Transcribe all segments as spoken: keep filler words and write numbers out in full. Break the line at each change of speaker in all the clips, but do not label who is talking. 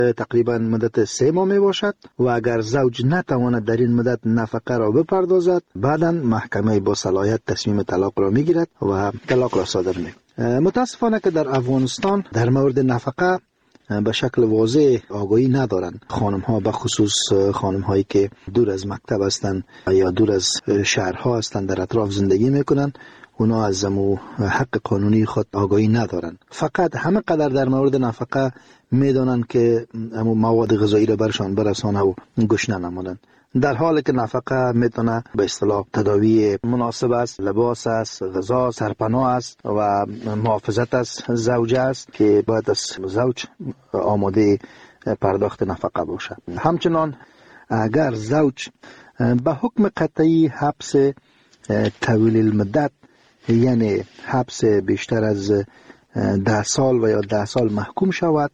تقریبا مدت سه ماه می باشد و اگر زوج نتواند در این مدت نفقه را بپردازد، بعدا محکمه با صلاحیت تصمیم طلاق را می گیرد و طلاق را صادر می کند. متاسفانه که در افغانستان در مورد نفقه به شکل واضح آگاهی ندارند. خانم ها به خصوص خانم هایی که دور از مکتب هستند یا دور از شهرها هستند، در اطراف زندگی میکنند، اونا از امو حق قانونی خود آگاهی ندارند. فقط همه قدر در مورد نفقه میدانند که امو مواد غذایی را برشان برسانه و گشنه نمانند، در حالی که نفقه میتونه به اصطلاح تداوی مناسب است، لباس است، غذا، سرپناه است و محافظت از زوجه است که باید از زوج آماده پرداخت نفقه باشد. همچنان اگر زوج به حکم قطعی حبس طویل المدت، یعنی حبس بیشتر از ده سال و یا ده سال محکوم شود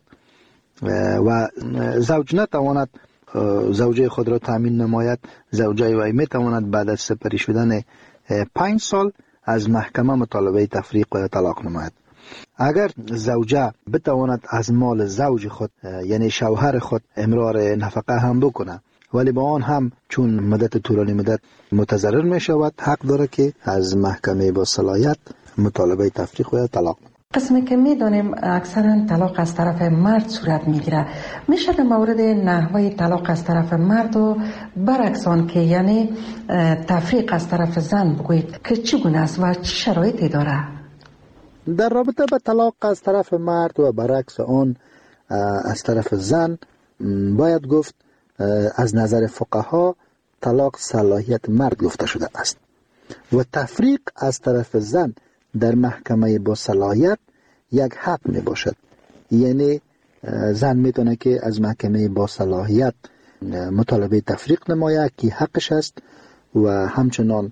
و زوج نتواند زوجه خود را تامین نماید، زوجه وی میتواند بعد از سپری شدن پنج سال از محکمه مطالبه تفریق و طلاق نماید. اگر زوجه بتواند از مال زوج خود یعنی شوهر خود امرار نفقه هم بکنه، ولی با آن هم چون مدت طولانی مدت متضرر می شود، حق داره که از محکمه با صلاحیت مطالبه تفریق و طلاق نماید.
قسمی که میدانیم اکثرا طلاق از طرف مرد صورت میگیره، میشه در مورد نحوه طلاق از طرف مرد و برعکس آن که یعنی تفریق از طرف زن بگویید که چگونه است و چه شرایطی داره؟
در رابطه با طلاق از طرف مرد و برعکس آن از طرف زن باید گفت از نظر فقها طلاق صلاحیت مرد گفته شده است و تفریق از طرف زن در محکمه با صلاحیت یک حق می باشد. یعنی زن میتونه که از محکمه با صلاحیت مطالبه تفریق نماید که حقش است و همچنان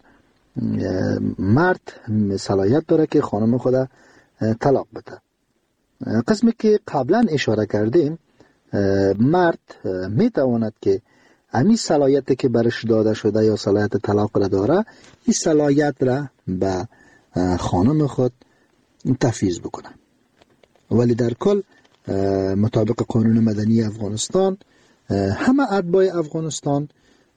مرد صلاحیت داره که خانم خود طلاق بده. قسمی که قبلا اشاره کردیم، مرد میتواند که همین صلاحیت که برش داده شده یا صلاحیت طلاق را داره، این صلاحیت را به خانم خود تفویض بکنه. ولی در کل مطابق قانون مدنی افغانستان همه اتباع افغانستان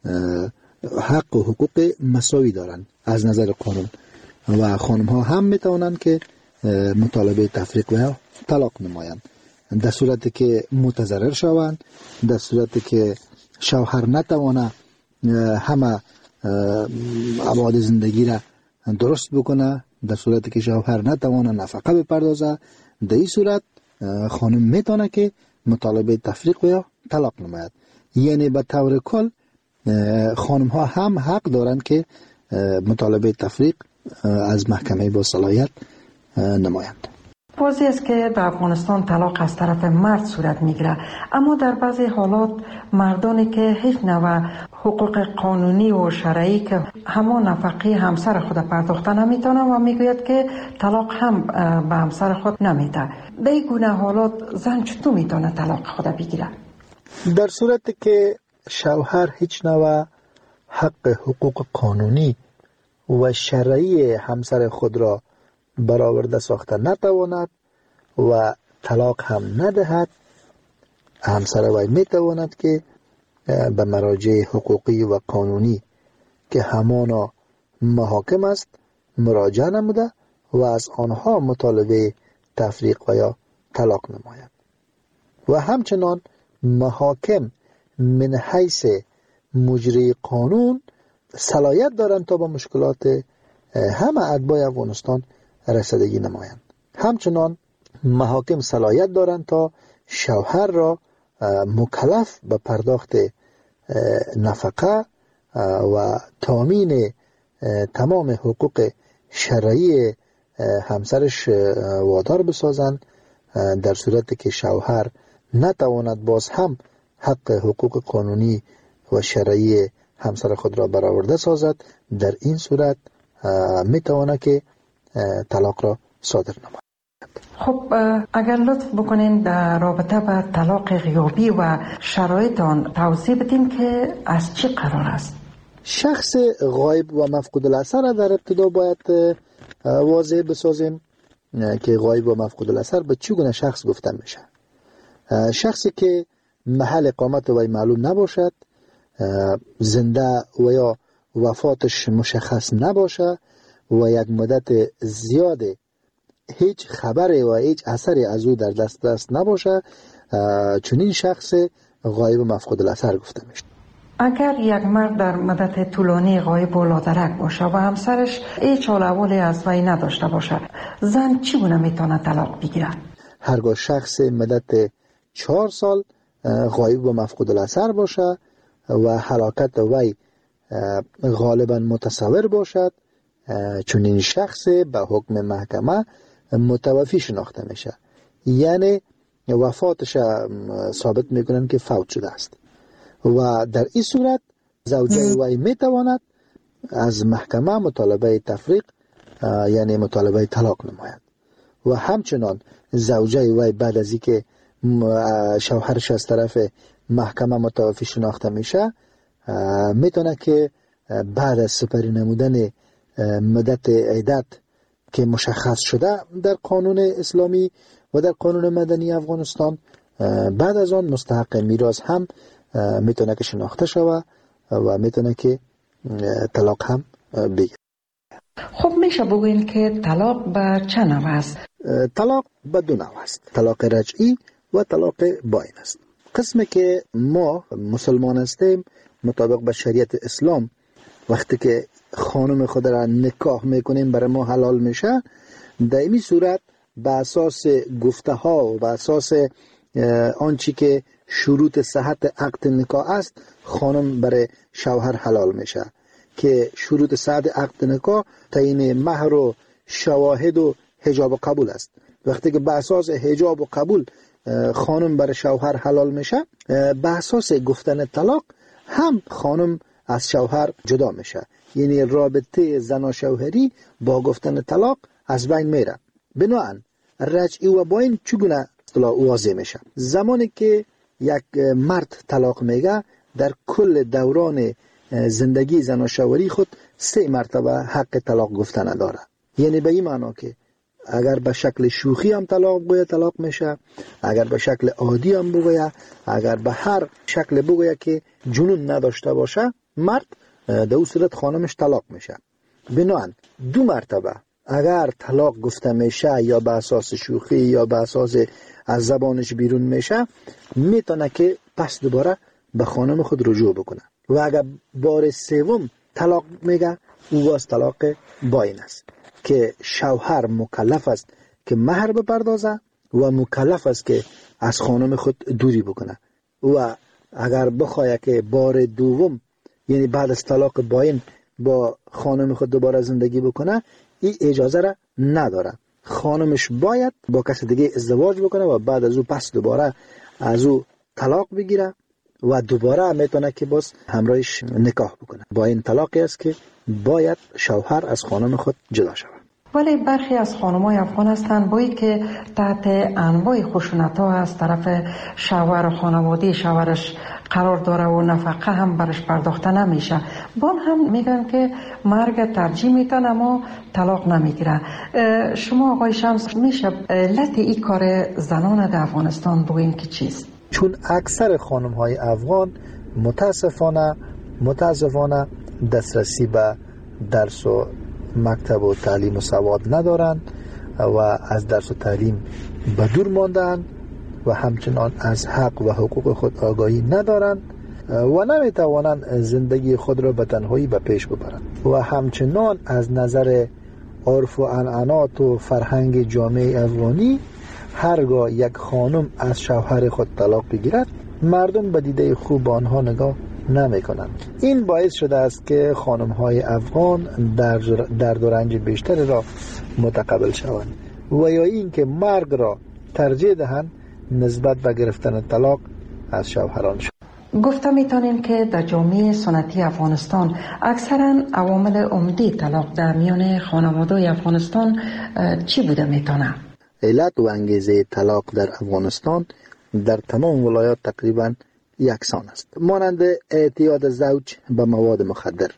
حق و حقوق مساوی دارند از نظر قانون و خانم ها هم میتوانند که مطالبه تفریق و طلاق نمایند در صورتی که متضرر شوند، در صورتی که شوهر نتوانه همه ابعاد زندگی را درست بکنه، در صورتی که شوهر نتوانه نفقه بپردازه، در این صورت خانم میتونه که مطالبه تفریق و طلاق نماید. یعنی به طور کل خانم ها هم حق دارند که مطالبه تفریق از محکمه با صلاحیت نمایند.
واضح است که در افغانستان طلاق از طرف مرد صورت میگیره، اما در بعضی حالات مردانی که هیچ نوع حقوق قانونی و شرعی که همان نفقه همسر خود پرداخته نمیتونه و میگوید که طلاق هم به همسر خود نمیده. در این گونه حالات زن چطور میتونه طلاق خود بگیره؟
در صورتی که شوهر هیچ نوع حق حقوق قانونی و شرعی همسر خود را برآورده ساخته نتواند و طلاق هم ندهد، همسر وی میتواند که به مراجع حقوقی و قانونی که همانا محاکم است مراجعه نموده و از آنها مطالبه تفریق و یا طلاق نماید. و همچنان محاکم من حیث مجری قانون صلاحیت دارند تا با مشکلات همه اتباع افغانستان رسیدگی نمایند. همچنان محاکم صلاحیت دارند تا شوهر را مکلف به پرداخت نفقه و تامین تمام حقوق شرعی همسرش وادار بسازند، در صورتی که شوهر نتواند باز هم حق حقوق قانونی و شرعی همسر خود را برآورده سازد. در این صورت میتواند که طلاق را صادر نماید.
خب اگر لطف بکنین در رابطه با طلاق غیابی و شرایط آن توضیح بدین که از چی قرار است؟
شخص غایب و مفقود الاثر در ابتدا باید واضح بسازیم که غایب و مفقود الاثر به چگونه شخص گفته میشه. شخصی که محل اقامت وی معلوم نباشد، زنده و یا وفاتش مشخص نباشه و یک مدت زیاد هیچ خبری و هیچ اثری از او در دست دست نباشه، چنین شخص غایب و مفقود الاثر گفته میشه.
اگر یک مرد در مدت طولانی غایب و لادرک باشه و همسرش هیچ حال احوالی از وی نداشته باشه، زن چگونه میتونه طلاق بگیره؟
هرگاه شخص مدت چهار سال غایب و مفقود الاثر باشه و حرکت وی غالبا متصور باشد، چون این شخص به حکم محکمه متوفی شناخته میشه، یعنی وفاتش ثابت میکنن که فوت شده است و در این صورت زوجه وی میتواند از محکمه مطالبه تفریق یعنی مطالبه طلاق نماید و همچنان زوجه وی بعد از اینکه شوهرش از طرف محکمه متوفی شناخته میشه میتونه که بعد از سپری نمودن مدت عدت که مشخص شده در قانون اسلامی و در قانون مدنی افغانستان، بعد از آن مستحق میراث هم میتونه که شناخته شوه و میتونه که طلاق هم بگیره.
خب میشه بگوین که طلاق به چه نوع است؟
طلاق به دو نوع است، طلاق رجعی و طلاق باین است. قسمی که ما مسلمان هستیم مطابق به شریعت اسلام وقتی که خانم خود را نکاح میکنیم برای ما حلال میشه، در این صورت به اساس گفته ها و به اساس آنچه که شروط صحت عقد نکاح است خانم برای شوهر حلال میشه که شروط صحت عقد نکاح تعیین مهر و شواهد و حجاب و قبول است. وقتی که به اساس حجاب و قبول خانم برای شوهر حلال میشه، به اساس گفتن طلاق هم خانم از شوهر جدا میشه، یعنی رابطه زن و شوهری با گفتن طلاق از بین میره. بنابراین رجعی و باین چگونه اصطلاح واضح میشه؟ زمانی که یک مرد طلاق میگه در کل دوران زندگی زن و شوهری خود سه مرتبه حق طلاق گفتن داره، یعنی به این معنا که اگر به شکل شوخی هم طلاق بگویه طلاق میشه، اگر به شکل عادی هم بگویه، اگر به هر شکل بگویه که جنون نداشته باشه مرد، در اون صورت خانمش طلاق میشه. بنابراین دو مرتبه اگر طلاق گفته میشه یا به اساس شوخی یا به اساس از زبانش بیرون میشه، میتونه که پس دوباره به خانم خود رجوع بکنه و اگر بار سوم طلاق میگه او باز طلاق باین است که شوهر مکلف است که مهر بپردازه و مکلف است که از خانم خود دوری بکنه و اگر بخواه که بار دوم یعنی بعد از طلاق باین با خانم خود دوباره زندگی بکنه، این اجازه را نداره. خانمش باید با کسی دیگه ازدواج بکنه و بعد از او پس دوباره از او طلاق بگیره و دوباره میتونه که باز همراهش نکاح بکنه. با این طلاقی است که باید شوهر از خانم خود جدا شود.
ولی برخی از خانم‌های افغان هستند بایی که تحت انواع خشونت‌ها از طرف شوهر و خانواده شوهرش قرار داره و نفقه هم برش پرداخته نمیشه، با هم میگن که مرگ ترجیح میتن اما طلاق نمیگیره. شما آقای شمس میشه علت این کار زنان در افغانستان بگوین که چیست؟
چون اکثر خانم‌های افغان متاسفانه متاسفانه دسترسی به درس و مکتب و تعلیم و سواد ندارند و از درس و تعلیم به دور ماندند و همچنان از حق و حقوق خود آگاهی ندارند و نمیتوانند زندگی خود را به تنهایی به پیش ببرند و همچنان از نظر عرف و عنعنات و فرهنگ جامعه افغانی هرگاه یک خانم از شوهر خود طلاق بگیرد مردم به دیده خوب آنها نگاه نمی کنند. این باعث شده است که خانم های افغان در درد و رنج بیشتری را متقبل شوند و یا این که مرگ را ترجیح دهند نسبت به گرفتن طلاق از شوهران شد.
گفته میتونیم که در جامعه سنتی افغانستان اکثرا عوامل عمده طلاق در میان خانواده‌های افغانستان چی بوده میتونه؟
علت و انگیزه طلاق در افغانستان در تمام ولایات تقریبا یکسان است، مانند اعتیاد زوج به مواد مخدر.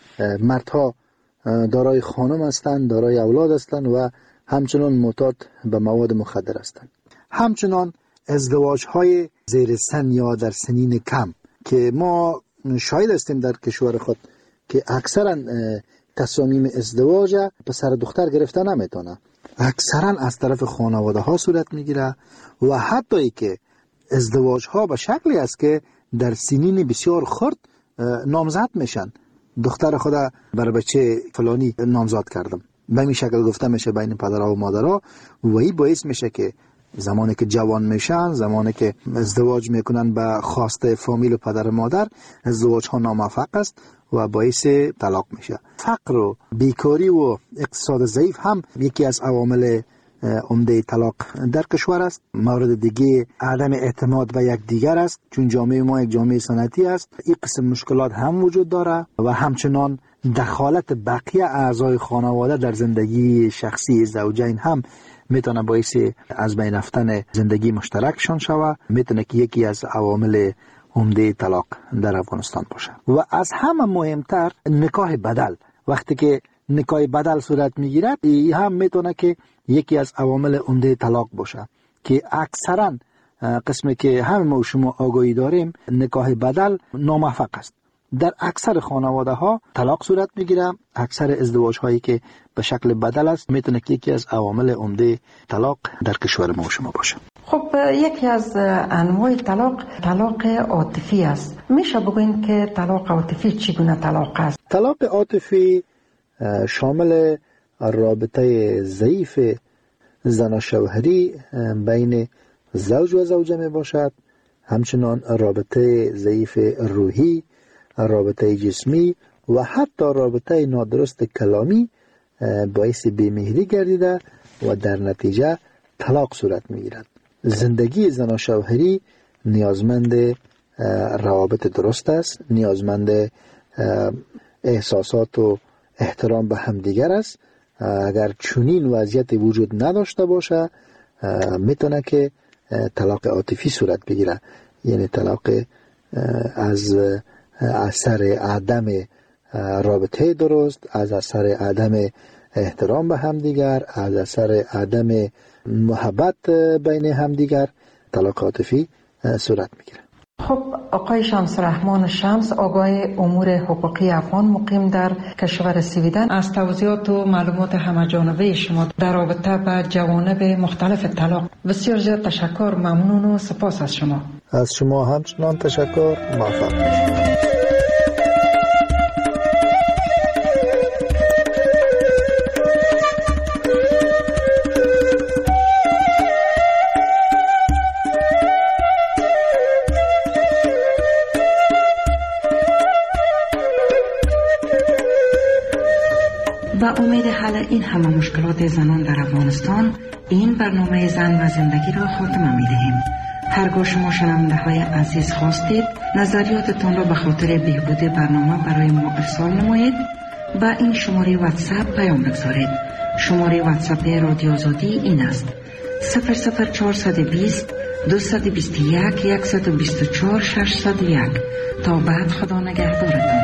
مردها دارای خانم هستند، دارای اولاد هستند و همچنان معتاد به مواد مخدر هستند. همچنان ازدواج های زیر سن یا در سنین کم که ما شاهد هستیم در کشور خود که اکثرا تصامیم ازدواج پسر دختر گرفته نمیتونه، اکثرا از طرف خانواده ها صورت میگیره و حتی ای که ازدواج ها به شکلی است که در سنین بسیار خرد نامزد میشن. دختر خدا بر بچه فلانی نامزد کردم، به این شکل گفته میشه بین پدرها و مادرها و این باعث میشه که زمانی که جوان میشن، زمانی که ازدواج میکنن به خواسته فامیل و پدر و مادر، ازدواج ها ناموفق است و باعث طلاق میشه. فقر و بیکاری و اقتصاد ضعیف هم یکی از عوامل عمده طلاق در کشور است. مورد دیگه عدم اعتماد به یک دیگر است، چون جامعه ما یک جامعه سنتی است. این قسم مشکلات هم وجود داره و همچنان دخالت بقیه اعضای خانواده در زندگی شخصی زوجین هم میتونه باعث از بین رفتن زندگی مشترکشان شود، میتونه که یکی از عوامل عمده طلاق در افغانستان باشه. و از همه مهمتر نکاح بدل، وقتی که نکاح بدل صورت میگیرد این هم میتونه که یکی از عوامل عمده طلاق باشه که اکثرا قسمی که همه ما شما آگاهی داریم نکاح بدل ناموفق است. در اکثر خانواده ها طلاق صورت میگیره. اکثر ازدواج هایی که به شکل بدل است میتونه که یکی از عوامل عمده طلاق در کشور ما شما باشه.
خب یکی از انواع طلاق طلاق عاطفی است. میشه بگوین که طلاق عاطفی چگونه طلاق است؟
طلاق عاطفی شامل رابطه ضعیف زن و شوهری بین زوج و زوجه می باشد، همچنان رابطه ضعیف روحی، رابطه جسمی و حتی رابطه نادرست کلامی باعث بیمهری گردیده و در نتیجه طلاق صورت می گیرد. زندگی زن و شوهری نیازمند روابط درست است، نیازمند احساسات و احترام به همدیگر است. اگر چنین وضعیت وجود نداشته باشه میتونه که طلاق عاطفی صورت بگیره، یعنی طلاق از اثر عدم رابطه درست، از اثر عدم احترام به همدیگر، از اثر عدم محبت بین همدیگر طلاق عاطفی صورت میگیره.
خب آقای شمس رحمان شمس، آگاه امور حقوقی افغان مقیم در کشور سویدن، از توضیحات و معلومات همه‌جانبه شما در رابطه با جوانب مختلف طلاق بسیار زیاد تشکر، ممنون و سپاس از شما.
از شما همچنان تشکر، موفق باشید.
با امید حل این همه مشکلات زنان در افغانستان، این برنامه زن و زندگی را خاتمه می دهیم. هرگاه شما شنونده های عزیز خواستید نظریاتتان را به خاطر بهبود برنامه برای ما ارسال نمایید، با این شماره واتساپ پیام بگذارید. شماره واتساپ رادیو آزادی این است: صفر صفر چهارصد و بیست دویست و بیست و یک صد و بیست و چهار ششصد و یک. تا بعد، خدا نگهدارتان.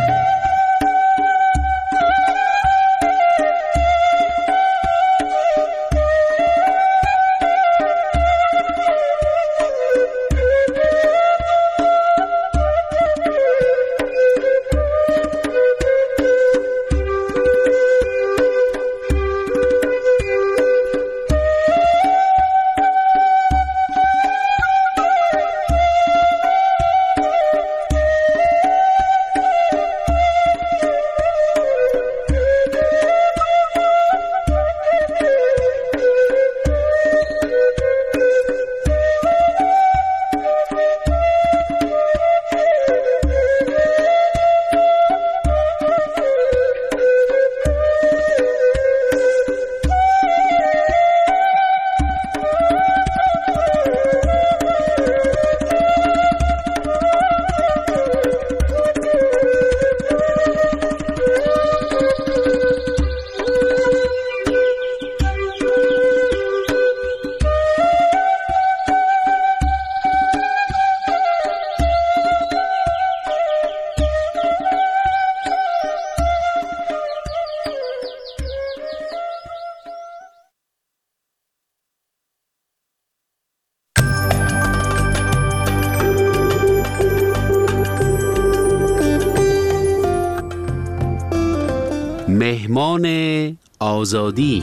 مهمان آزادی.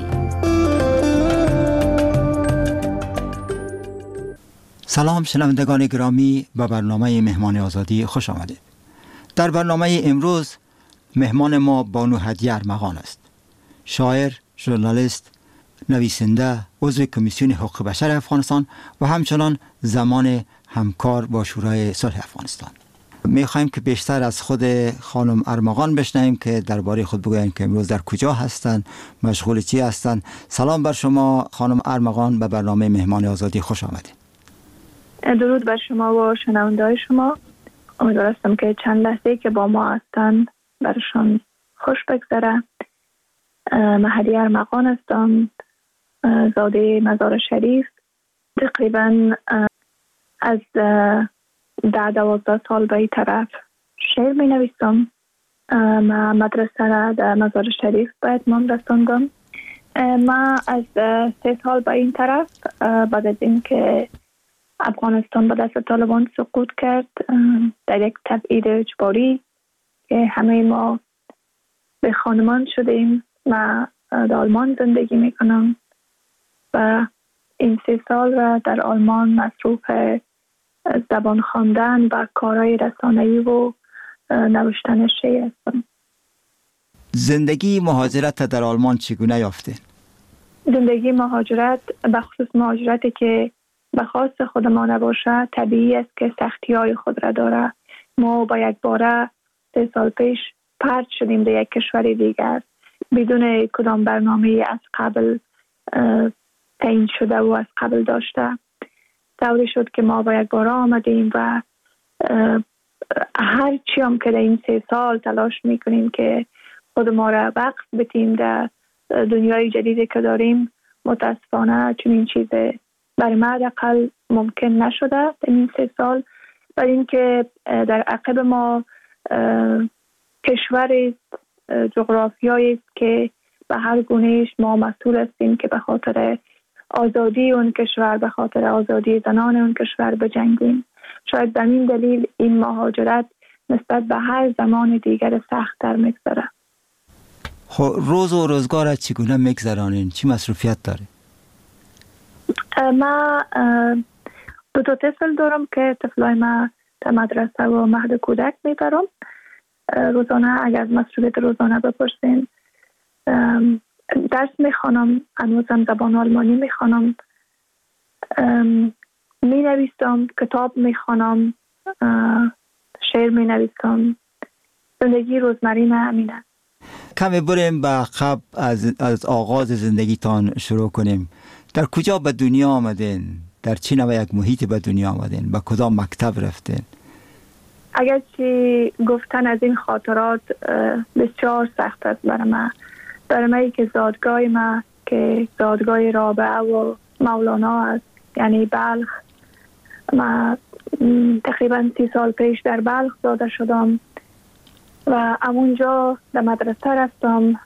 سلام شنوندگان گرامی، به برنامه مهمان آزادی خوش آمدید. در برنامه امروز مهمان ما بانو هدیه ارمغان است. شاعر، ژورنالیست، نویسنده، عضو کمیسیون حقوق بشر افغانستان و همچنان زمان همکار با شورای صلح افغانستان. می‌خوایم که بیشتر از خود خانم ارمغان بشنویم که درباره خود بگویند که امروز در کجا هستند، مشغول چی هستند. سلام بر شما خانم ارمغان، به برنامه مهمان آزادی خوش آمدید.
درود بر شما و شنونده‌های شما. امیدوارم که چند لحظه که با ما هستند برشان خوش بگذره. من هدیه ارمغان هستم، زاده مزار شریف. تقریبا از ده دوازده سال به این طرف شعر می نویسم. من مدرسه را در مزار شریف به اتمام رساندم. من از سه سال به این طرف بعد از این که افغانستان به دست طالبان سقوط کرد در یک تبعید اجباری که همه ما به خانمان شدیم، من در آلمان زندگی می کنم و این سه سال را در آلمان مصروف زبان خواندن و کارهای رسانه‌ای و نوشتن شعر هستم.
زندگی مهاجرت در آلمان چگونه یافته؟
زندگی مهاجرت، به خصوص مهاجرتی که به خواست خود ما نباشه، طبیعی است که سختی‌های خود را داره. ما با یک باره سه سال پیش پرت شدیم به یک کشور دیگر بدون کدام برنامه از قبل تعیین شده و از قبل داشته. طوری شد که ما با یک باره آمدیم و هر چی هم که در این سه سال تلاش میکنیم که خود ما را وقف بتیم در دنیای جدیدی که داریم، متاسفانه چنین چیز برای ما حداقل ممکن نشده در این سه سال. برای اینکه در عقب ما کشوری جغرافیایی است که به هر گونهش ما مسئول هستیم که به خاطر آزادی اون کشور، به خاطر آزادی زنان اون کشور بجنگیم. شاید به این دلیل این مهاجرت نسبت به هر زمان دیگر سخت‌تر می‌گذره.
خب روز و روزگار چگونه می‌گذرانین؟ چی مصروفیت داره؟
ما دو تا طفل دارم که طفلای ما در مدرسه و مهد کودک میبرم. روزانه اگر مصروفیت روزانه بپرسین، درس میخوانم، هنوزم زبان آلمانی میخوانم، مینویسم، کتاب میخوانم، شعر مینویسم. زندگی روزمره من همینه.
کمی بریم به عقب، از از آغاز زندگیتان شروع کنیم. در کجا به دنیا آمدین؟ در چه نوع یک محیط به دنیا آمدین؟ به کدام مکتب رفتین؟
اگرچه گفتن از این خاطرات بسیار سخت است برای من. برای من که زادگاه ما که زادگاه رابعه و مولانا است، یعنی بلخ. من تقریبا سی سال پیش در بلخ زاده شدم و همونجا در مدرسه رفتم.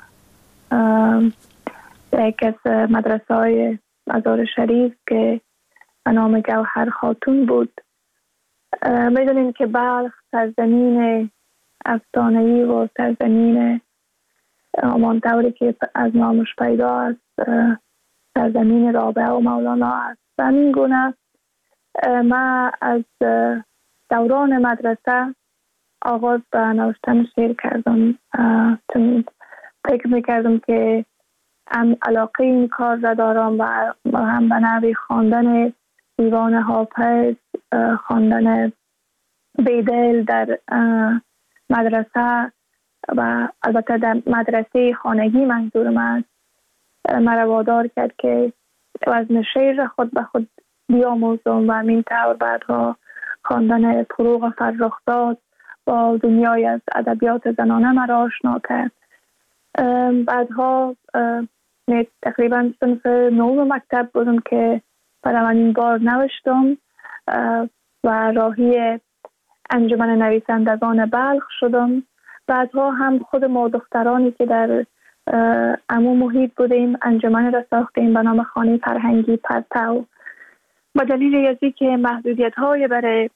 در یک از مدرسه های مزار شریف که نام گوهر خاتون بود. میدونین که بلخ سرزمین افسانه‌ای و سرزمین همان طوری که از نامش پیدا است سرزمین رابعه و مولانا است. و همین گونه من از دوران مدرسه آغاز به نوشتن شعر کردم، چون فکر میکردم که هم علاقه این کار را دارم و هم به نوی خواندن دیوان حافظ، خواندن بیدل در مدرسه و البته در مدرسه خانگی منظورم است، مرا وادار کرد که وزن شعر خود به خود بیاموزم و همین طور بعدها خواندن فروغ فرخزاد با دنیای از ادبیات زنانه مرا آشنا کرد. بعدها تقریبا صنف نهم مکتب بودم که برای من این بار نوشتم و راهی انجمن نویسندگان بلخ شدم. بعدها هم خود ما دخترانی که در عمو محیط بودیم انجمن را ساختیم به نام خانه فرهنگی پرتو. با دلیل یزی که محدودیت های برای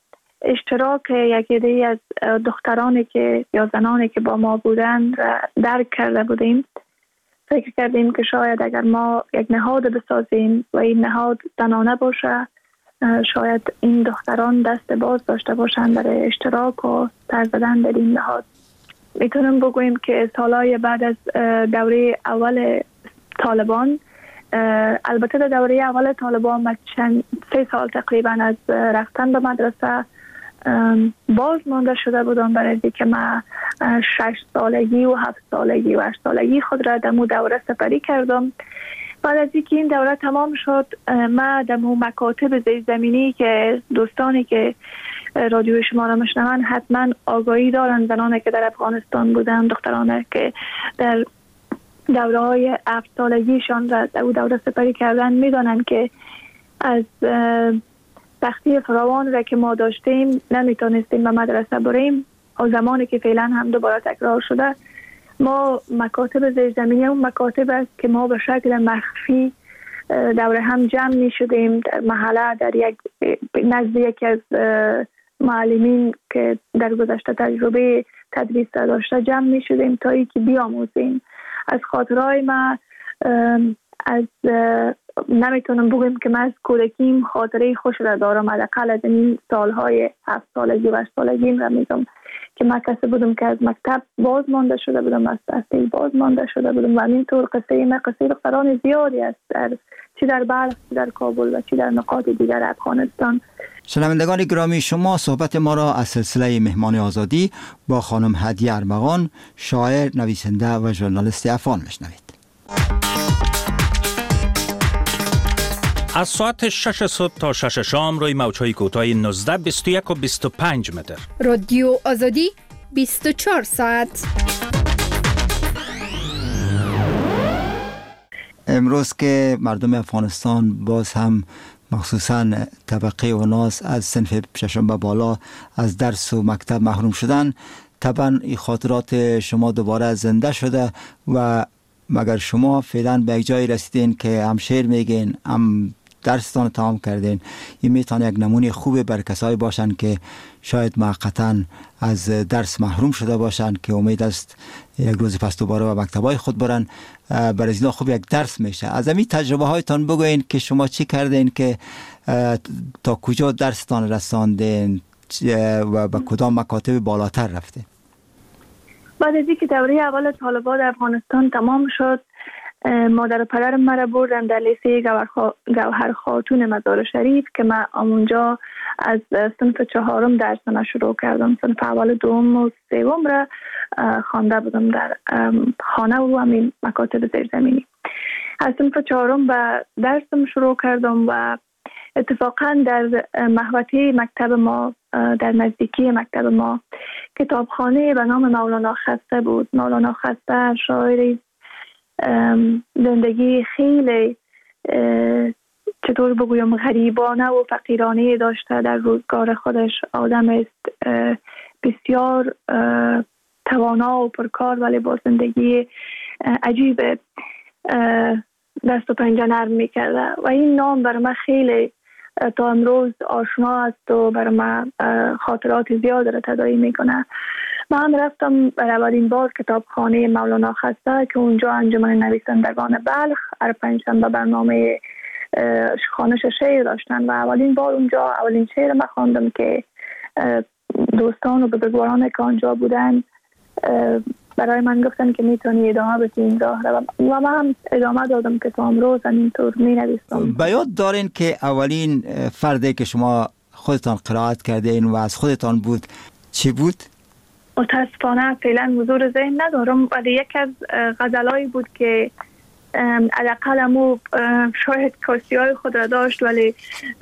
اشتراک یک عده از دخترانی که یا زنانی که با ما بودن را درک کرده بودیم. فکر کردیم که شاید اگر ما یک نهاد بسازیم و این نهاد زنانه باشه، شاید این دختران دست باز داشته باشند برای اشتراک و سر زدن در این نهاد. میتونم بگویم که سالهای بعد از دوره اول طالبان، البته در دوره اول طالبان ما چند سه سال تقریبا از رفتن به مدرسه باز مانده شده بودم، برای اینکه من شش سالگی و هفت سالگی و هشت سالگی خود را در مو دوره سپری کردم. بعد از اینکه این دوره تمام شد، من در مو مکاتب زیرزمینی که دوستانی که رادیو شما را میشنون حتما آگاهی دارن، زنانی که در افغانستان بودن، دخترانی که در دوره های هفت سالگیشان را در او دوره سپری کردن، میدانن که از سختی فراوان را که ما داشتیم نمیتونستیم به مدرسه بریم. و زمانی که فعلا هم دوباره تکرار شده، ما مکاتب زیرزمینی اون مکاتب است که ما به شکل مخفی دوره هم جمع می شدیم در محله، در یک نزد یکی از معلمین که در گذشته تجربه تدریس داشته جمع می شدیم تا اینکه بیاموزیم. از خاطرهای ما از نمیتونم بگم که من از کودکیم خاطره خوش را دارم، حداقل از این سالهای هفت سالگی و هشت سالگیم را میگم که من کسی بودم که از مکتب باز مانده شده بودم، از تحصیل باز مانده شده بودم و همینطور قصه من قصه دختران زیادی است، در چی در بلخ، چی در کابل و چی در نقاط دیگر افغانستان.
شنوندگان گرامی، شما صحبت ما را از سلسله مهمان آزادی با خانم هدیه ارمغان، شاعر، نویسنده و ژورنالیست افغان میشنوید.
از ساعت شش صبح تا شش شام روی موج‌های کوتاه نوزده، بیست و یک و بیست و پنج متر.
رادیو آزادی بیست و چهار ساعت.
امروز که مردم افغانستان باز هم مخصوصاً طبقه اوناس از صنف ششم به بالا از درس و مکتب محروم شدن، طبعا این خاطرات شما دوباره زنده شده و مگر شما فعلا به یک جایی رسیدین که هم شعر میگین، هم درستان تمام کردین، این میتونه یک نمونه خوبه بر کسایی باشن که شاید موقتاً از درس محروم شده باشن که امید است یک روز پس دوباره به مکتبای خود برن. برای اینا خوب یک درس میشه. از این تجربه هایتان بگوین که شما چی کردین که تا کجا درستان رساندین و به کدام مکاتب بالاتر رفتین؟
بعد از اینکه دوره اول طالبان در افغانستان تمام شد، مادر و پدرم مرا بردن در لیسه گوهر خاتون مزار شریف که من اونجا از صنف چهارم درسم شروع کردم. صنف اول، دوم و سوم را خوانده بودم در خانه و همین مکاتب زیرزمینی. از صنف چهارم به درسم شروع کردم و اتفاقا در محوطه مکتب ما، در نزدیکی مکتب ما، کتابخانه به نام مولانا خسته بود. مولانا خسته شاعری زندگی خیلی چطور بگویم غریبانه و فقیرانه داشته در روزگار خودش. آدم است بسیار توانا و پرکار ولی با زندگی عجیب دست و پنجه نرم میکرده و این نام برای من خیلی تا امروز آشنا است و برای من خاطرات زیاد را تداعی میکنه. من رفتم برای اولین بار کتابخانه مولانا خسته که اونجا انجمن نویسندگان بلخ هر پنجشنبه برنامه خوانش شعر داشتن و اولین بار اونجا اولین شعر من خواندم که دوستان و بزرگواران که آنجا بودن برای من گفتن که میتونی ادامه بدی این راه را و من هم ادامه دادم که تا امروز اینطور می نویسم.
به یاد دارین که اولین فردی که شما خودتان قرائت کردین و از خودتان بود چی بود؟
متاسفانه فعلا حضور ذهن ندارم ولی یک از غزلایی بود که حداقل امو شاید کاسیای خود را داشت ولی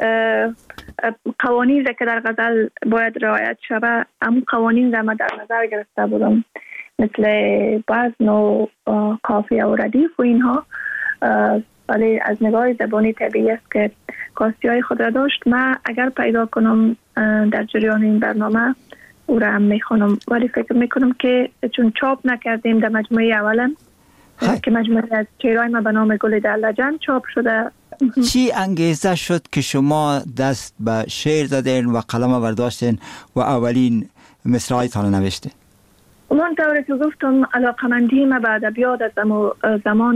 قوانین را که در غزل باید رعایت شود امو قوانین را من در نظر گرفته بودم، مثل وزن و قافیه و ردیف و اینها، ولی از نگاه زبانی طبیعی است که کاسیای خود را داشت. من اگر پیدا کنم در جریان این برنامه او را هم میخونم، ولی فکر میکنم که چون چاپ نکردیم در مجموعه اولم که مجموعه از شعرهای ما به نام گل در لجن چاپ شده.
چی انگیزه شد که شما دست به شعر زدین و قلم برداشتین و اولین مصرعیتان نوشتین؟
من طوری که گفتم علاقمندی ما به ادبیات از زمان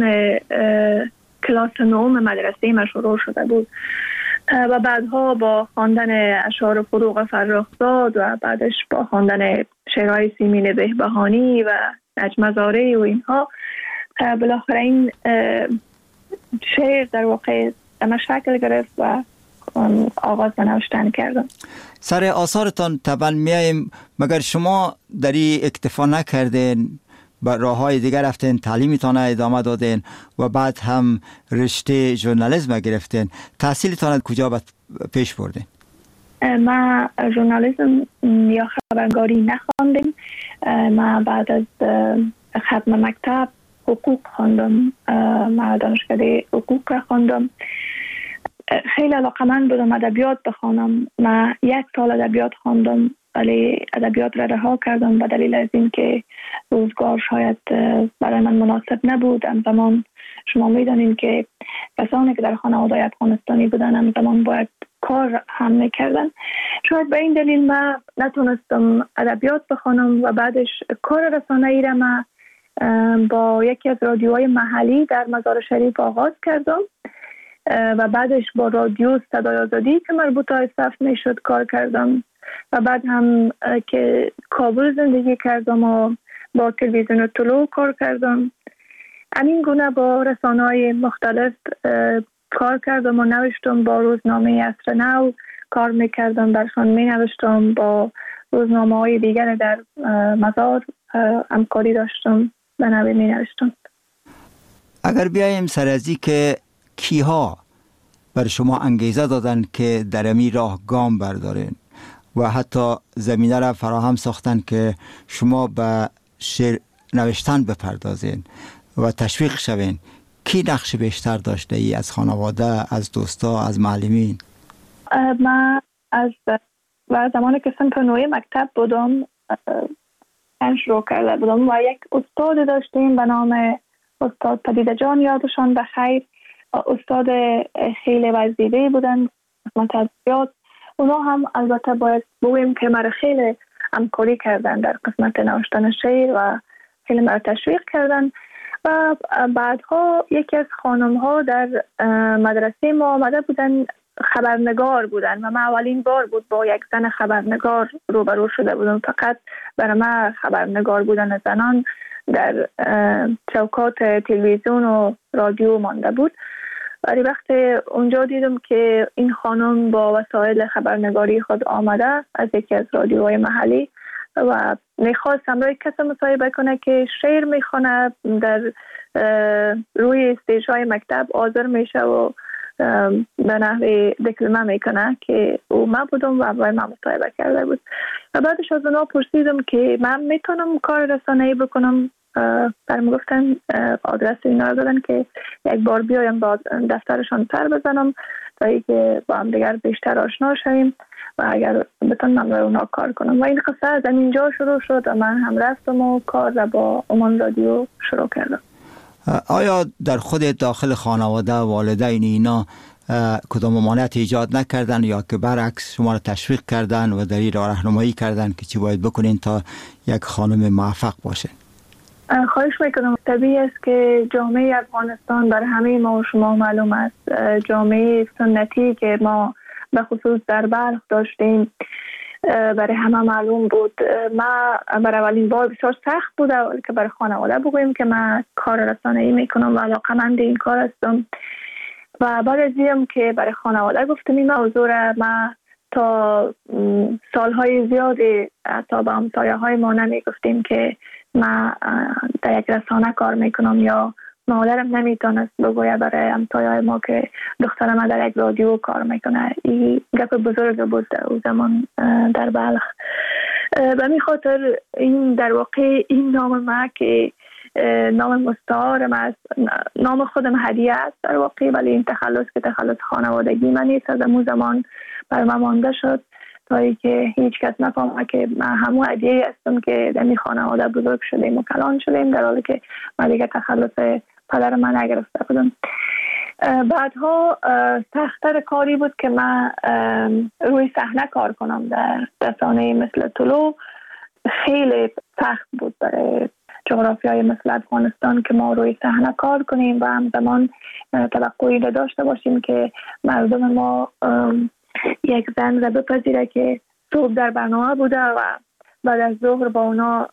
کلاس نهم مدرسه ما شروع شده بود و بعدها با خواندن اشعار فروغ فرخزاد و بعدش با خواندن شعرهای سیمین بهبهانی و نجم زاره و اینها بالاخره این شعر در واقع اما شکل گرفت و آغاز به نوشتن کردم.
سر آثارتان طبعا میاییم، مگر شما در این اکتفا نکردین، به راه های دیگر رفتین، تعلیمیتان ادامه دادین و بعد هم رشته ژورنالیسم گرفتین. تحصیلتان کجا پیش بردین؟
ما ژورنالیسم یا خبرنگاری نخواندم. ما بعد از ختم مکتب حقوق خواندم. ما دانشکده حقوق را خواندم. خیلی علاقمند بودم ادبیات بخوانم. ما یک سال ادبیات خواندم ولی ادبیات را رها کردم به دلیل از این که روزگار شاید برای من مناسب نبود. همزمان شما میدانید که کسانی که در خانواده افغانستانی بودن همزمان باید کار هم میکردن. شاید به این دلیل ما نتونستم ادبیات بخوانم و بعدش کار رسانه‌ای را ما با یکی از رادیوهای محلی در مزار شریف آغاز کردم و بعدش با رادیو صدای آزادی که مربوط به صف میشد کار کردم و بعد هم که کابل زندگی کردم و با تلویزیون طلوع کار کردم. همین گونه با رسانه‌های مختلف کار کردم و نوشتم. با روزنامه عصر نو کار میکردم، برشان می نوشتم. با روزنامه های دیگر در مزار همکاری داشتم، به نوی می نوشتم.
اگر بیاییم سر از این که کیها بر شما انگیزه دادن که در امی راه گام بردارین و حتی زمینه را فراهم ساختن که شما به شعر نوشتن بپردازین و تشویق شوین، کی نقش بیشتر داشته ای؟ از خانواده، از دوستا، از معلمین؟
من از و زمانی که سنف نوی مکتب بودم شروع کرده بودم و یک استاد داشتیم به نام استاد پدیده جان، یادشان بخیر. استاد خیلی وزیده بودن قسمت ادبیات. اونا هم البته باید بگویم که مرا خیلی همکاری کردن در قسمت نوشتن شعر و خیلی مرا تشویق کردن. و بعدها یکی از خانم ها در مدرسه ما آمده بودن، خبرنگار بودن و من اولین بار بود با یک زن خبرنگار روبرو شده بودم. فقط برای من خبرنگار بودن زنان در چوکات تلویزیون و رادیو مانده بود. ولی وقتی اونجا دیدم که این خانم با وسایل خبرنگاری خود آمده از یکی از رادیوهای محلی و میخواست همراه کسی مصاحبه کنه که شعر میخونه، در روی استیج های مکتب حاضر میشه و به نحو دکلمه میکنه که او من بودم و باید من مصاحبه کرده بود. و بعدش از اونا پرسیدم که من میتونم کار رسانه‌ای بکنم. برام گفتن آدرس اینا رو دادن که یک بار بیایم با دفترشان سر بزنم تا اینکه با هم دیگر بیشتر آشنا شویم و اگر بتونم من با اونا کار کنم. و این قصه از اینجا شروع شد و من هم رفتم و کار را با عمان رادیو شروع کردم.
آیا در خود داخل خانواده والدین اینا کدام ممانعت ایجاد نکردن یا که برعکس شما را تشویق کردن و در این راه راهنمایی کردن که چی باید بکنین تا یک خانم موفق باشه؟
خواهش میکنم. طبیعی است که جامعه افغانستان بر همه ما و شما معلوم است، جامعه سنتی که ما به خصوص در بلخ داشتیم برای همه معلوم بود. ما برای اولین بار بسیار سخت بود که برای خانواده بگوییم که من کار رسانه‌ای میکنم و علاقه‌مند این کار هستم. و بعد از اینم که برای خانواده گفتم این موضوع را، ما تا سالهای زیادی تا به همسایه های ما نمی گفتیم که ما در یک رسانه کار میکنم یا مادرم نمیتونست بگوید برای همسایه های ما که دختر ما در یک رادیو کار میکنه. این گپ بزرگ بود او زمان در بلخ. به می خاطر این در واقع این نام ما که نام مستعار ما است، نام خودم هدیه است در واقع، ولی این تخلص که تخلص خانوادگی من نیست، از اون زمان بر من مانده شد روزهایی که هیچ کس نفهمه که من همون عدیه هستم که در این خانواده بزرگ شدیم و کلان شدیم، در حالی که من دیگه تخلص پدر من نگرفته بودم. بعدها سخت‌تر کاری بود که من روی صحنه کار کنم در رسانه مثل طلوع. خیلی سخت بود برای جغرافیای مثل افغانستان که ما روی صحنه کار کنیم و همزمان توقعی داشته باشیم که مردم ما یک زن را بپذیره که صبح در برنامه بوده و بعد از ظهر با اونا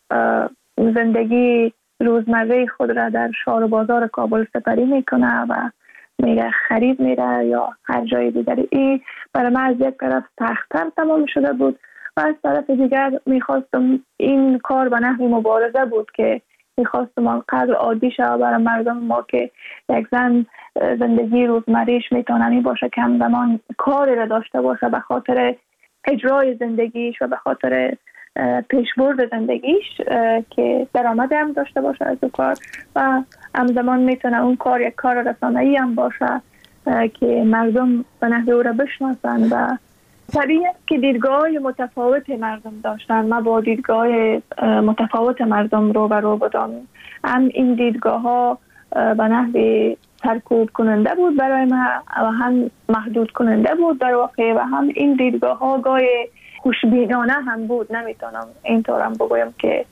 زندگی روزمره خود را در شهر و بازار کابل سپری میکنه و میره خرید میره یا هر جای دیگری. این برای من از یک طرف سخت‌تر تمام شده بود و از طرف دیگر میخواستم این کار به نحو مبارزه بود که میخواستم آنقدر عادی شد برای مردم ما که یک زن زندگی روزمریش میتونه باشه که همزمان کاری را داشته باشه به خاطر اجرای زندگیش و به خاطر پیشبرد زندگیش که درآمد هم داشته باشه از اون کار و همزمان میتونه اون کار یک کار رسانه‌ای هم باشه که مردم به نحو او را بشناسن. و طبیعی است که دیدگاه متفاوت مردم داشتن. من با دیدگاه متفاوت مردم رو برو بودم. هم این دیدگاه ها به نحو سرکوب کننده بود برای من و هم محدود کننده بود در واقع، و هم این دیدگاه ها گاهی خوشبینانه هم بود. نمیتونم اینطورم بگویم که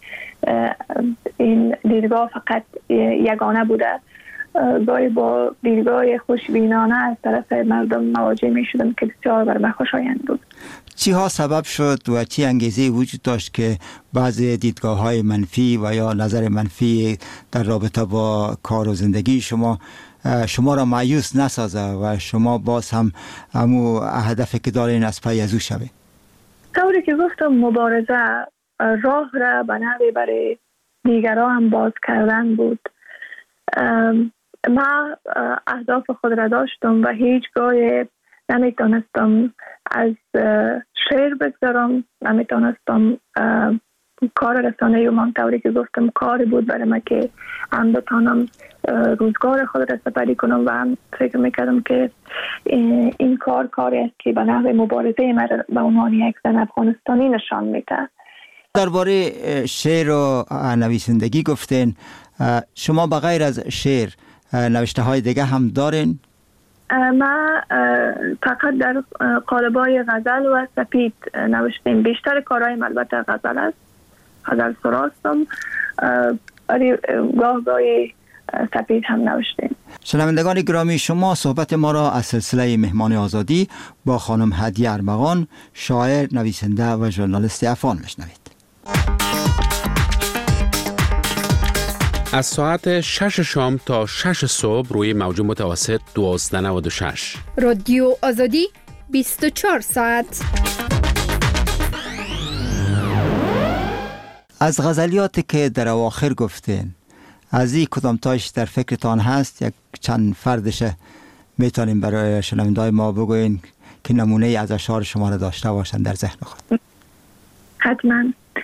این دیدگاه فقط یگانه بوده. گاهی با دیدگاه خوشبینانه از طرف مردم مواجه می شدم که بسیار بر من خوشایند بود.
چی ها سبب شد و چی انگیزه وجود داشت که بعضی دیدگاه های منفی و یا نظر منفی در رابطه با کار و زندگی شما شما را مایوس نسازه و شما باز هم همو هدفی که دارین از پی از او شوه؟
طوری که گفتم مبارزه راه را به نحوی برای دیگران هم باز کردن بود. من اهداف خود را داشتم و هیچگاه نمیتونستم از شعر بگذارم، نمیتونستم کار رسانه‌ای و من طوری که گفتم کاری بود برای من که هم بتانم روزگار خود را سپری کنم و هم فکر میکردم که این کار کاری است که به نحو مبارزه من به عنوان یک زن افغانستانی نشان میده.
درباره شعر و نویسندگی گفتین، شما بغیر از شعر نوشته های دیگه هم دارین؟
من فقط در قالب‌های غزل و سپید نوشتیم. بیشتر کارهایم البته غزل است، غزل سراستم، ولی گاه گاهی سپید هم نوشتیم.
شنوندگان گرامی، شما صحبت ما را از سلسله مهمان آزادی با خانم هدیه ارمغان، شاعر، نویسنده و ژورنالیست افغان میشنوید.
از ساعت شش شام تا شش صبح روی موج متوسط دوازده نود و شش.
رادیو آزادی بیست و چهار ساعت.
از غزلیاتی که در اواخر گفتین، از این کدام تایش در فکرتان هست؟ یک چند فردش میتونیم برای شنونده‌های ما بگوین که نمونه از اشعار شما را داشته باشن در ذهن خود.
حتما.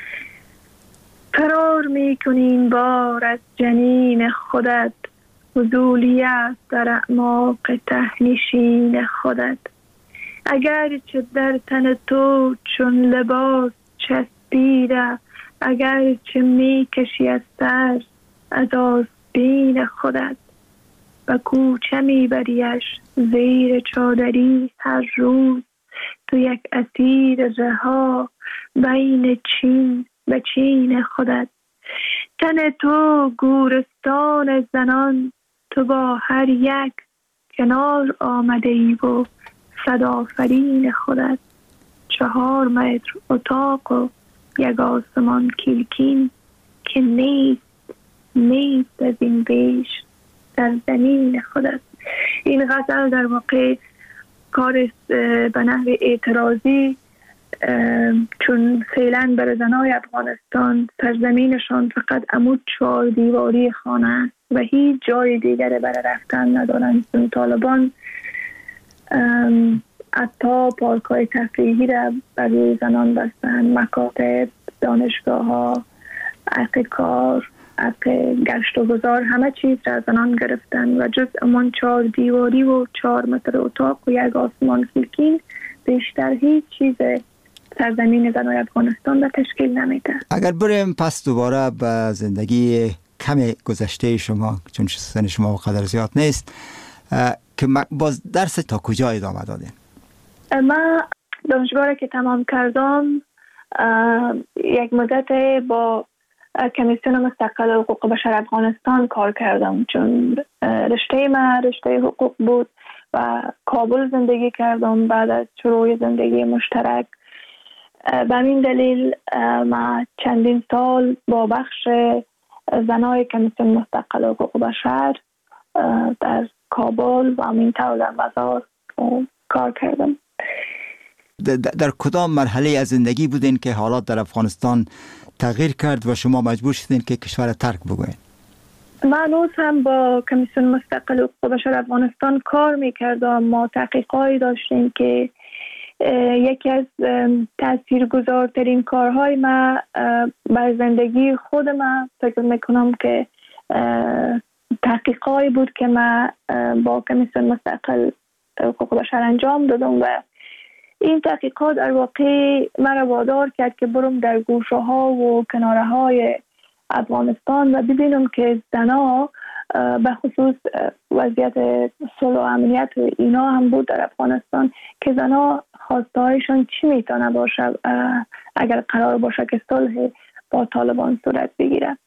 فرار میکنین بار از جنین خودت، فضولیت در اعماق تهنشین خودت. اگر چه در تن تو چون لباس چسبیده، اگر چه میکشی از سر از آستین خودت. و کوچه میبریش زیر چادری هر روز، تو یک اسیر رها بین چین و چین خودت. تن تو گورستان زنان، تو با هر یک کنار آمده ای و صد آفرین خودت. چهار متر اتاق و یک آسمان کلکین، که نیست نیست از این بیش در زمین خودت. این غزل در واقع کار به نحو اعتراضی، چون فعلا برای زنای افغانستان سرزمینشان فقط عمود چهار دیواری خانه است و هیچ جای دیگر برای رفتن ندارند. چون طالبان حتی پارک‌های تفریحی را برای زنان بستن، مکاتب، دانشگاه ها، حق کار، حق گشت و گذار، همه چیز را زنان گرفتن و جز امان چهار دیواری و چهار متر اتاق و یک آسمان کلکین بیشتر هیچ چیز سرزمین زنای افغانستان را تشکیل نمیده.
اگر بریم پس دوباره به زندگی کم گذشته شما، چون سن شما قدر زیاد نیست، که باز درس تا کجا ادامه دادین؟
من دانشگاه که تمام کردم یک مدت با کمیسیون مستقل حقوق بشر افغانستان کار کردم، چون رشته من رشته حقوق بود و کابل زندگی کردم. بعد از شروع زندگی مشترک به این دلیل من چندین سال با بخش زنای کمیسیون مستقل حقوق بشر در کابل و همین طور در مزار کار کردم.
در کدام مرحله از زندگی بودین که حالات در افغانستان تغییر کرد و شما مجبور شدین که کشور ترک بگوین؟
من روز هم با کمیسیون مستقل حقوق بشر افغانستان کار میکردم. ما تحقیقاتی داشتیم که یکی از تاثیرگذارترین کارهای ما بر زندگی خود من فکر میکنم که تحقیقاتی بود که من با کمیسیون مستقل حقوق بشر انجام دادم و این تحقیقات در واقع مرا وادار کرد که برم در گوشه ها و کناره های افغانستان و ببینم که زنها به خصوص وضعیت صلح و امنیت و اینا هم بود در افغانستان که زنها خواسته هایشان چی میتونه باشه اگر قرار باشه که صلح با طالبان صورت بگیره.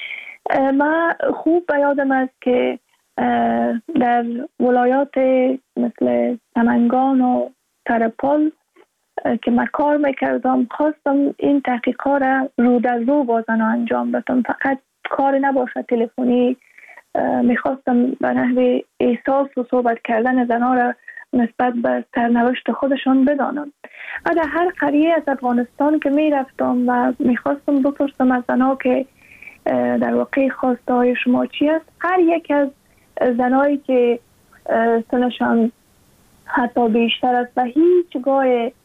من خوب به یادم است که در ولایات مثل سمنگان و ترپل که من کار میکردم خواستم این تحقیقات را رو در رو با زنها انجام بدم، فقط کار نباشه تلفنی. میخواستم به نحو احساس و صحبت کردن زنها را نسبت به سرنوشت خودشان بدانم. در هر قریه از افغانستان که میرفتم و میخواستم بپرسم از زنها که در واقع خواسته های شما چی است، هر یک از زنایی که سنشان حتی بیشتر است و هیچ گاه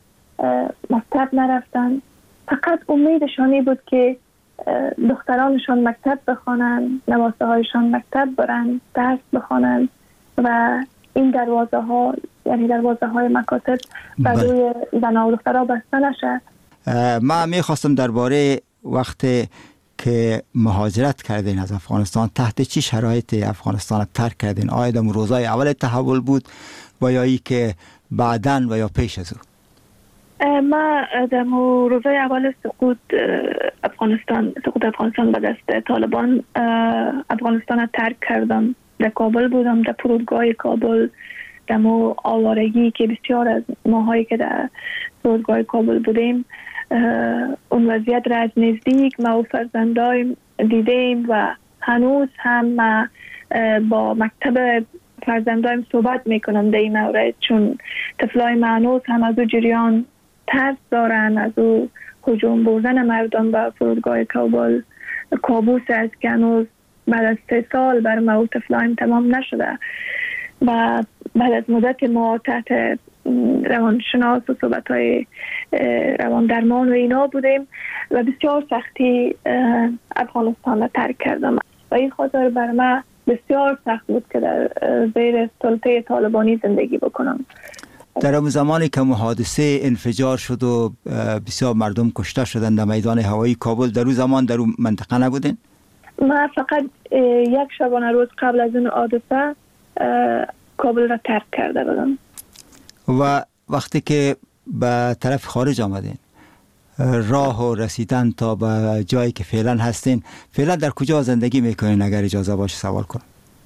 مکتب نرفتن، فقط امیدشانی بود که دخترانشان مکتب بخوانند، نواسه هایشان مکتب برن، درس بخوانند و این دروازه ها، یعنی دروازه های مکاتب برای زنها و دخترها بسته نشه.
من میخواستم درباره وقت که مهاجرت کردین از افغانستان، تحت چی شرایط افغانستان ترک کردین؟ آیا در روزای اول تحول بود و یا ای که بعداً و یا پیش از او؟
ما در روزای اول سقوط افغانستان سقوط افغانستان به دست طالبان افغانستان را ترک کردم. در کابل بودم، در فرودگاه کابل، در مو آوارگی که بسیار از ماهایی که در فرودگاه کابل بودیم اون وضعیت را از نزدیک ما و فرزندایم دیدیم و هنوز هم ما با مکتب فرزندایم صحبت میکنم در این مورد، چون طفلای ما هنوز هم از او جریان ترس دارن، از او هجوم بردن مردم به فرودگاه کابل کابوس است که هنوز بعد از سه سال بر ما و طفلایم تمام نشده و بعد از مدت ما تحت روانشناس و صحبت های روان درمان و اینا بودیم و بسیار سختی افغانستان را ترک کردم و این خاطر بر ما بسیار سخت بود که در زیر سلطه طالبانی زندگی بکنم.
در اون زمانی که حادثه انفجار شد و بسیار مردم کشته شدند در میدان هوایی کابل، در اون زمان در اون منطقه نبودین؟
من فقط یک شبانه روز قبل از اون حادثه کابل را ترک کرده بودم.
و وقتی که به طرف خارج آمدین، راه و رسیدن تا به جایی که فعلا هستین، فعلا در کجا زندگی میکنین اگر اجازه باشه سوال کنم؟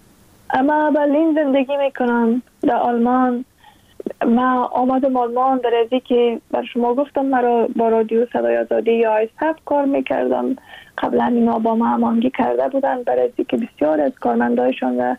اما برلین زندگی میکنم، در آلمان. ما آمدم آلمان در ازی که بر شما گفتم مرا با رادیو صدای آزادی یا آیس هفت کار میکردم. قبلا اینا با ما هماهنگی کرده بودن در ازی که بسیار از کارمندایشان را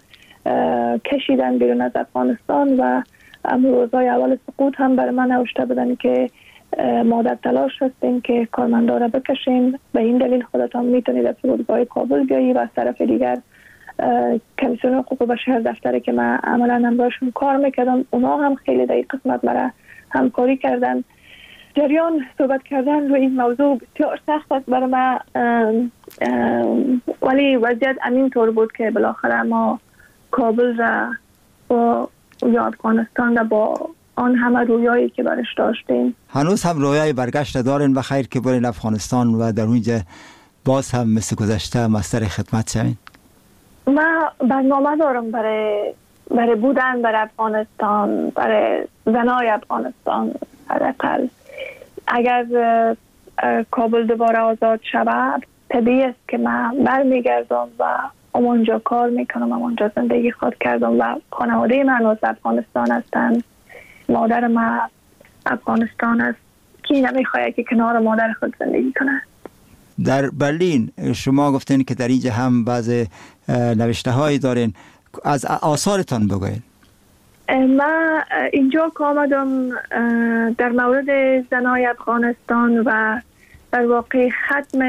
کشیدن بیرون از افغانستان و روزای اول سقوط هم بر من نوشته بودن که ما در تلاش هستیم که کارمندا را بکشیم، به این دلیل خودتان میتونید از فرودگاه کابل بیایی و از طرف دیگر کمیسیون حقوق بشر دفتری که من عملا همراهشون کار میکردم اونا هم خیلی در این قسمت مرا همکاری کردن. جریان صحبت کردن روی این موضوع بسیار سخت است برای ما، ولی وضعیت همین طور بود که بالاخره ما کابل را با یا افغانستان را با آن همه رویایی که برش داشتیم.
هنوز هم رویای برگشت دارین و خیر که برین افغانستان و در اونجا باز هم مثل گذشته مستر خدمت شوین؟
من برنامه دارم برای برای بودن برای افغانستان، برای زنای افغانستان. حداقل اگر کابل دوباره آزاد شود طبیعی است که من برمیگردم و اونجا کار میکنم، اونجا زندگی خود کردم و خانواده من از افغانستان هستند. مادر من افغانستان است که نمیخواهد که کنار مادر خود زندگی کنه.
در برلین شما گفتین که در اینجا هم بعض نوشته هایی دارین، از آثارتان بگوین.
من اینجا که آمدم در مورد زنای افغانستان و در واقع ختم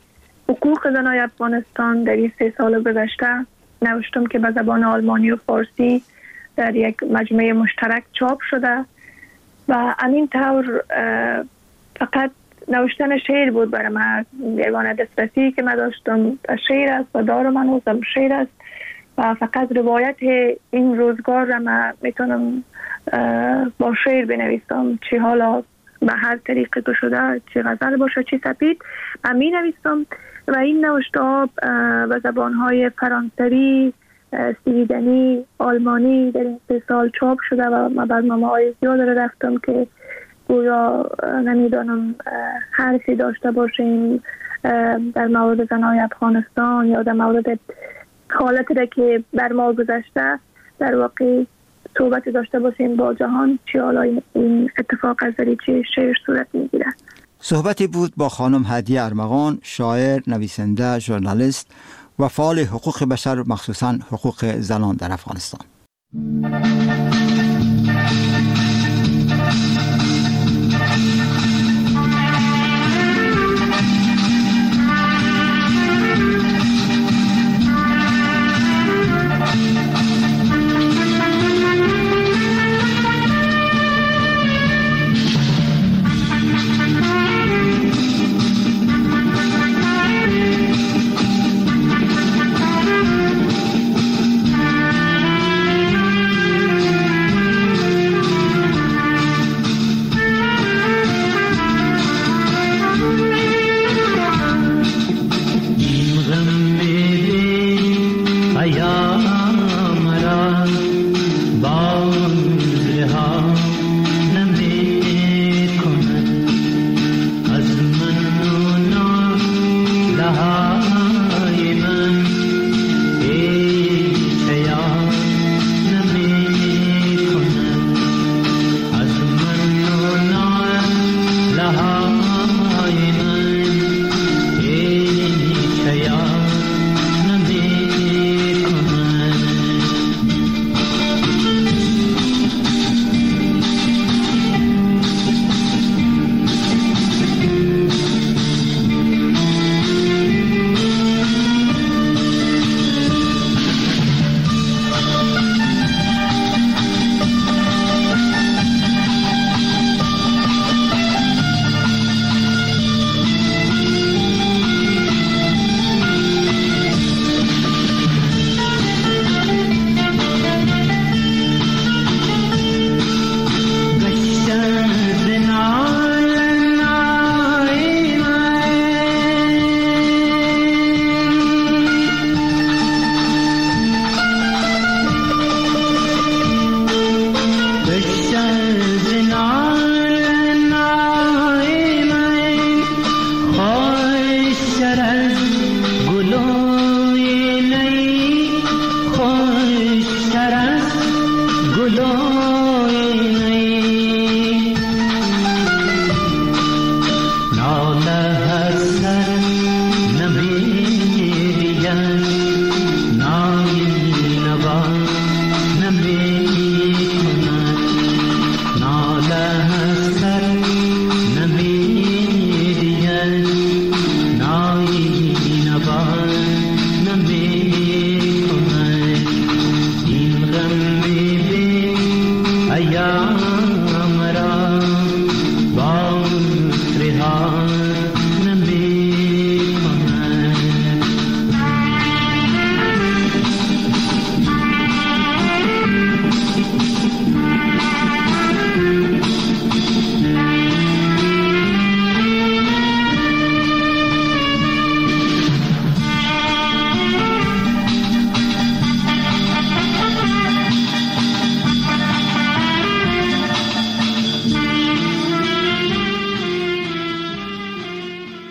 حقوق زنای افغانستان در این سه سال گذشته نوشتم که به زبان آلمانی و فارسی در یک مجموعه مشترک چاپ شده و همین طور فقط نوشتن شعر بود برای من. یگانه دسترسی که من داشتم شعر است و دارم هنوزم شعر است و فقط روایت این روزگار را من میتونم با شعر بنویسم، چه حالا به هر طریقه که شده، چه غزل باشه چه سپید من می نویسم. و این نوشته ها به زبانهای فرانسوی، سویدنی، آلمانی در این سه سال چاپ شده و من برنامه های زیاد را رفتم که گویا نمیدانم حرفی داشته باشیم در مورد زنای افغانستان یا در مورد حالتی را که بر ما گذشته در واقع صحبت داشته باشیم با جهان، چه حالا این اتفاق از دریچه شعر صورت میگیره.
صحبتی بود با خانم هدیه ارمغان، شاعر، نویسنده، ژورنالیست و فعال حقوق بشر، مخصوصاً حقوق زنان در افغانستان.
Aha.